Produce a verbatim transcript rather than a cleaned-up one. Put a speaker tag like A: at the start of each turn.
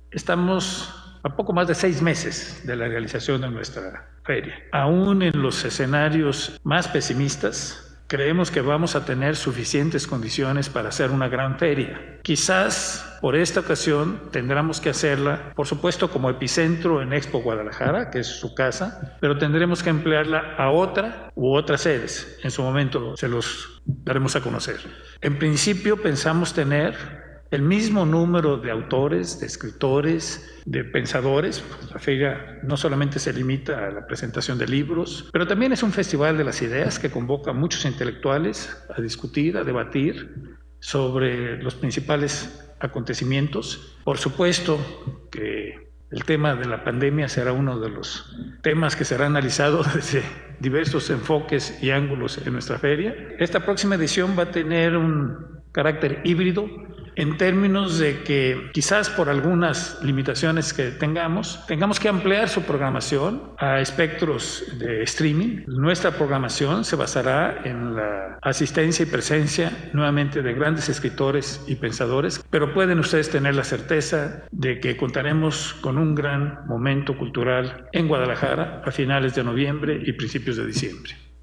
A: Estamos a poco más de seis meses de la realización de nuestra feria. Aún en los escenarios más pesimistas, creemos que vamos a tener suficientes condiciones para hacer una gran feria. Quizás por esta ocasión tendremos que hacerla, por supuesto, como epicentro en Expo Guadalajara, que es su casa, pero tendremos que emplearla a otra u otras sedes. En su momento se los daremos a conocer. En principio pensamos tener el mismo número de autores, de escritores, de pensadores. La feria no solamente se limita a la presentación de libros, pero también es un festival de las ideas que convoca a muchos intelectuales a discutir, a debatir sobre los principales acontecimientos. Por supuesto que el tema de la pandemia será uno de los temas que será analizado desde diversos enfoques y ángulos en nuestra feria. Esta próxima edición va a tener un carácter híbrido, en términos de que quizás por algunas limitaciones que tengamos, tengamos que ampliar su programación a espectros de streaming. Nuestra programación se basará en la asistencia y presencia nuevamente de grandes escritores y pensadores, pero pueden ustedes tener la certeza de que contaremos con un gran momento cultural en Guadalajara a finales de noviembre y principios de diciembre.